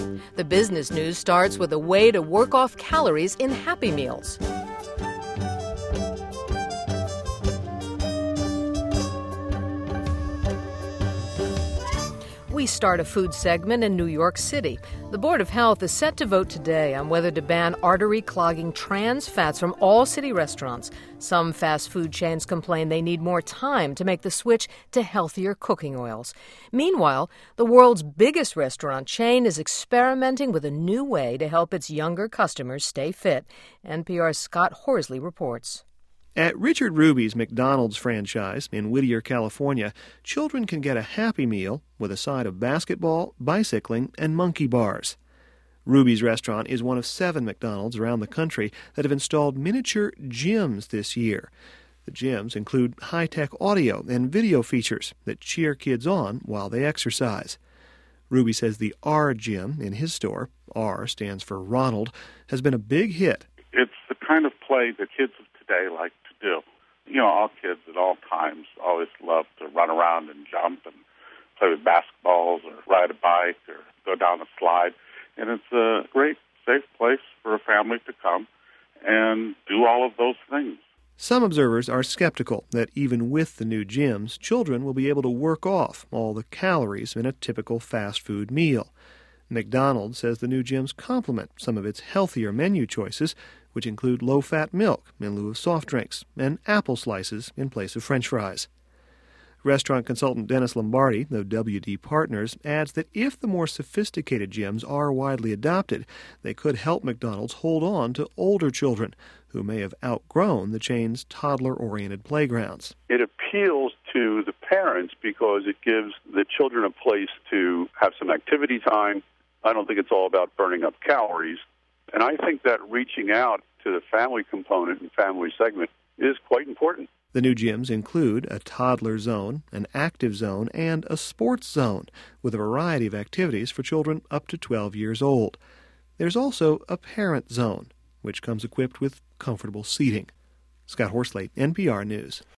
The business news starts with a way to work off calories in Happy Meals. We start a food segment in New York City. The Board of Health is set to vote today on whether to ban artery-clogging trans fats from all city restaurants. Some fast food chains complain they need more time to make the switch to healthier cooking oils. Meanwhile, the world's biggest restaurant chain is experimenting with a new way to help its younger customers stay fit. NPR's Scott Horsley reports. At Richard Ruby's McDonald's franchise in Whittier, California, children can get a Happy Meal with a side of basketball, bicycling, and monkey bars. Ruby's restaurant is one of 7 McDonald's around the country that have installed miniature gyms this year. The gyms include high-tech audio and video features that cheer kids on while they exercise. Ruby says the R Gym in his store, R stands for Ronald, has been a big hit. It's the kind of play that kids of today like to do. You know, all kids at all times always love to run around and jump and play with basketballs or ride a bike or go down a slide. And it's a great, safe place for a family to come and do all of those things. Some observers are skeptical that even with the new gyms, children will be able to work off all the calories in a typical fast food meal. McDonald's says the new gyms complement some of its healthier menu choices, which include low-fat milk in lieu of soft drinks and apple slices in place of French fries. Restaurant consultant Dennis Lombardi of WD Partners adds that if the more sophisticated gyms are widely adopted, they could help McDonald's hold on to older children who may have outgrown the chain's toddler-oriented playgrounds. It appeals to the parents because it gives the children a place to have some activity time. I don't think it's all about burning up calories. And I think that reaching out to the family component and family segment is quite important. The new gyms include a toddler zone, an active zone, and a sports zone with a variety of activities for children up to 12 years old. There's also a parent zone, which comes equipped with comfortable seating. Scott Horsley, NPR News.